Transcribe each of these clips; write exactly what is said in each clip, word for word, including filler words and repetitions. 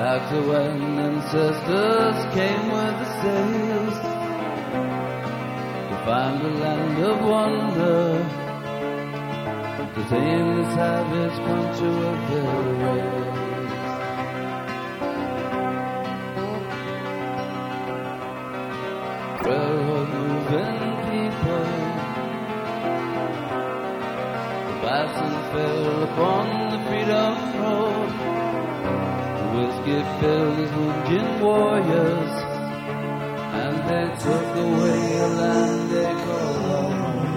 After when ancestors came with the sails to find a land of wonder, to tame the savage country of their race. Railroad moving people, the bison fell upon the freedom road. The whiskey filled his wounded warriors, and they took away a land they called home.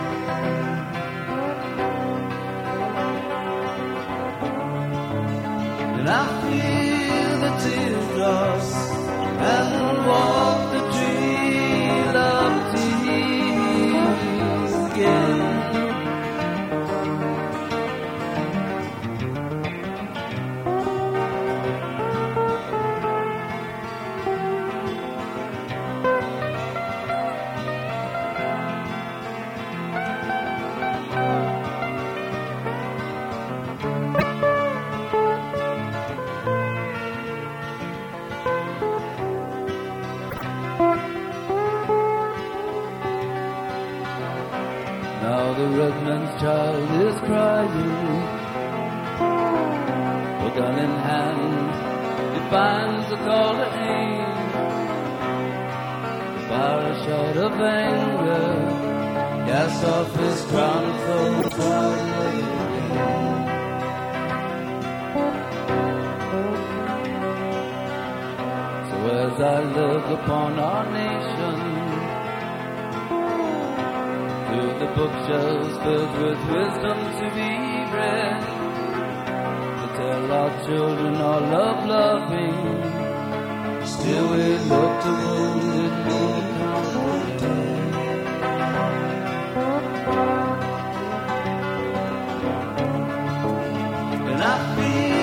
And I feel the teardrops and walk the trail of tears again. Now the red man's child is crying, with gun in hand, he finds the call to aim. Fire a shot of anger, cast off his crown and throw the fire again. So as I look upon our nation, through the bookshelves filled with wisdom to be read, to tell our children our love loving, still we look to wounded men dead. And I feel